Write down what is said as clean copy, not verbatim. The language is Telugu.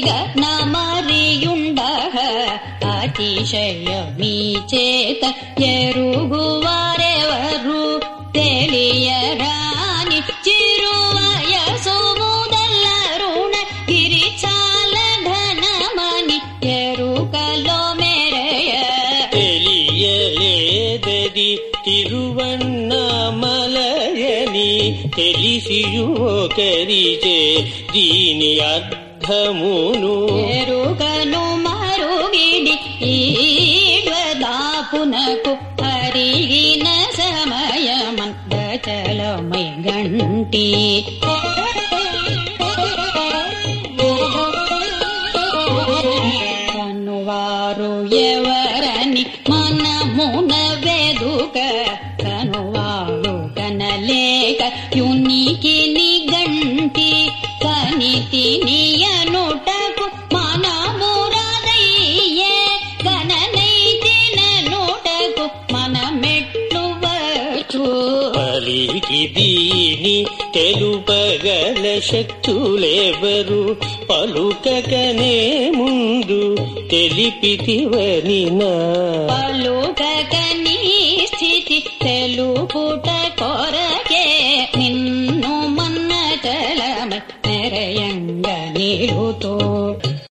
నమరియుండగ అతిశయమీ చేత ఎరుగువారెవరు తెలియరాని చిరువయసు ముదల్లరుణ గిరిచాల ధనమని ఎరుకలో మెరయ తెలియలేదది తిరువన్నామలయని తెలిసియు ఒకరిచే దీని అర్థమును ఎరుకను మరుగిడి ఈడ్వదాపునకు అరిగిన సమయమందచలమై గంటి కనువారు ఎవరని మనమున వెదుక కనువారు కనలేక యునికి నిగంటి కనితి నియనుటకు మనమురదయ్యే గణనైతిన నోటకు మనమెట్లు వచ్చు పలికి దీని తెలుపగల శక్తులెవరు పలుకకనే ముందు తెలిపితివనినా పలుకకని స్థితి తెలుపుట